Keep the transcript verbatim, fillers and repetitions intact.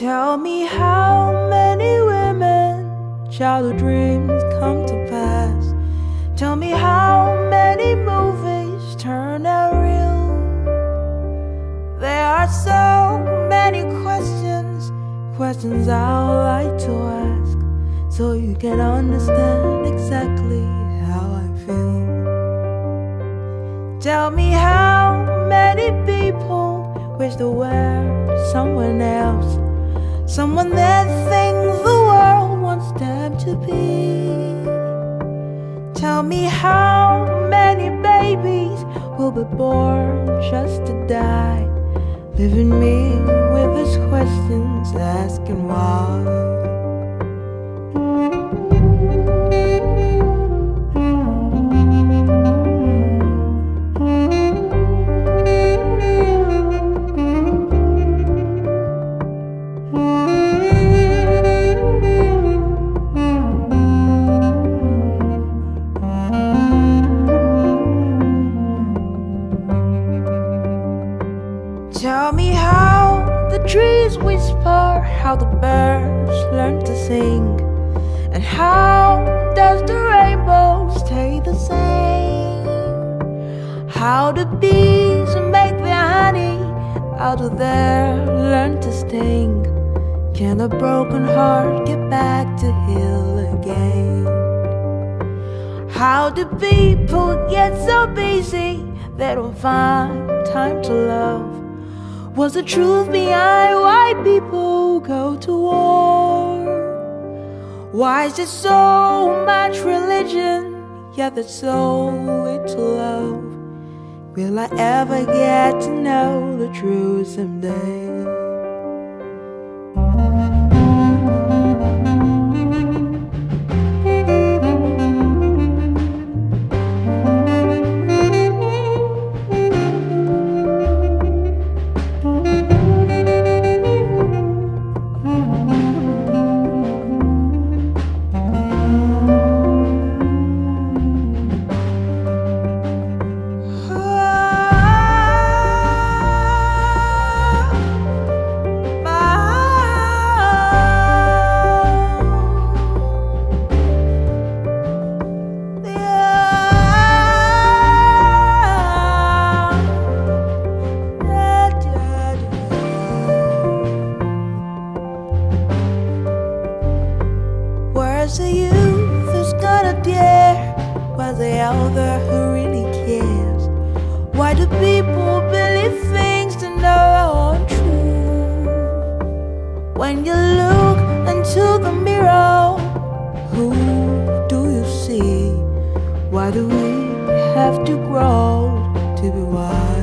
Tell me how many women childhood dreams come to pass. Tell me how many movies turn out real. There are so many questions, questions I'd like to ask, so you can understand exactly how I feel. Tell me how many people wish they were someone else, someone that thinks the world wants them to be. Tell me how many babies will be born just to die, leaving me with these questions, asking why. Tell me how the trees whisper, how the birds learn to sing, and how does the rainbow stay the same? How the bees make their honey, how do they learn to sting? Can a broken heart get back to heal again? How do people get so busy they don't find time to love? What's the truth behind why people go to war? Why is there so much religion, yet there's so little love? Will I ever get to know the truth someday? Where's the youth who's gonna dare? Where's the elder who really cares? Why do people believe things that aren't true? When you look into the mirror, who do you see? Why do we have to grow to be wise?